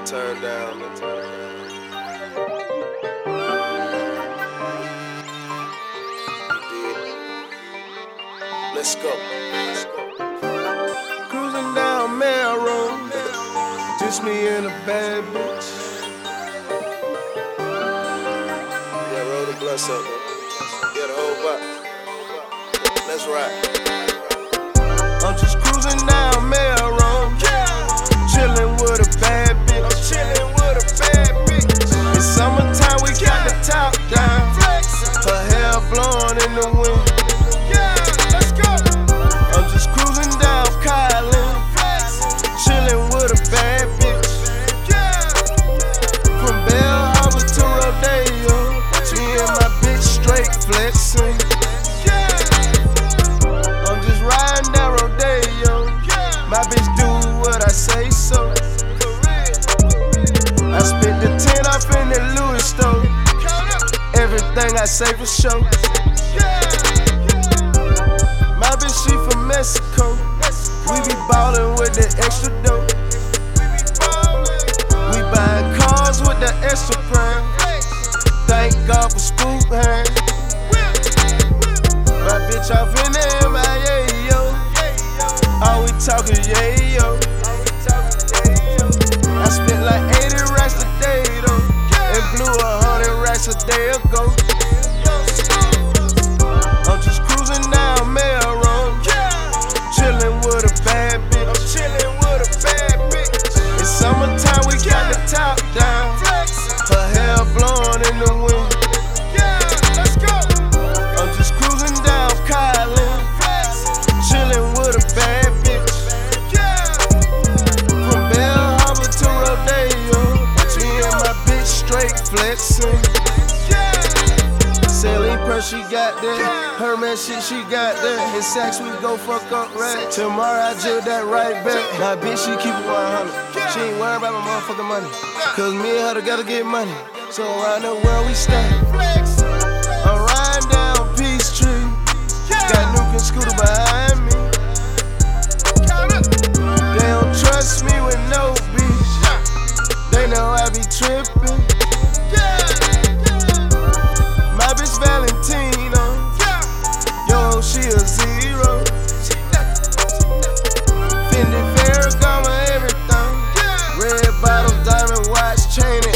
turn down. Let's go. Cruising down Melrose, just me and a bad bitch. Yeah, roll the blunts up, man. Get a whole box. Let's ride. I'm just cruising down Melrose, chillin' with a bad bitch. I'm chillin' with a bad bitch. It's summertime, we got the top down. Her hair blowing in the wind. Let's go. I'm just cruising down Kylan, chillin' with a bad bitch. From Bell Harbor to Rodeo, me and my bitch straight flexin'. I'm just riding down Rodeo, my bitch do what I say so. I spent the 10 off in the Louis store. Everything I say for sure. My bitch, she from Mexico. We be ballin' with the extra dough. We buying cars with the extra prime. Thank God for scoop hand. My bitch off in the MIA, yo. All we talkin', yeah, yo. I spent like 80 racks a day, though, and blew 100 racks a day ago. I'm just cruising down Melrose, chillin' with a bad bitch. I'm chillin' with a bad bitch. It's summertime, we got the top down. Her hair blowing in the wind. Let's go. I'm just cruising down Kylan, chillin' with a bad bitch. From Bell Harbor to Rodeo, me and my bitch straight flexin'. Celine purse, she got that. Hermes shit, she got that. In Saks, we go fuck up right. Tomorrow I jill that right back. My bitch, she keep it 100. She ain't worried about my motherfucking money, cause me and her together get money. So around the world we stay. I'm riding down Peachtree, got Nuke and Scooter behind me. They don't trust me with no beach. They know I be trippin'. My bitch Valentina, yo, she a zero. Fendi, Ferragamo, everything. Red bottle, diamond watch, chain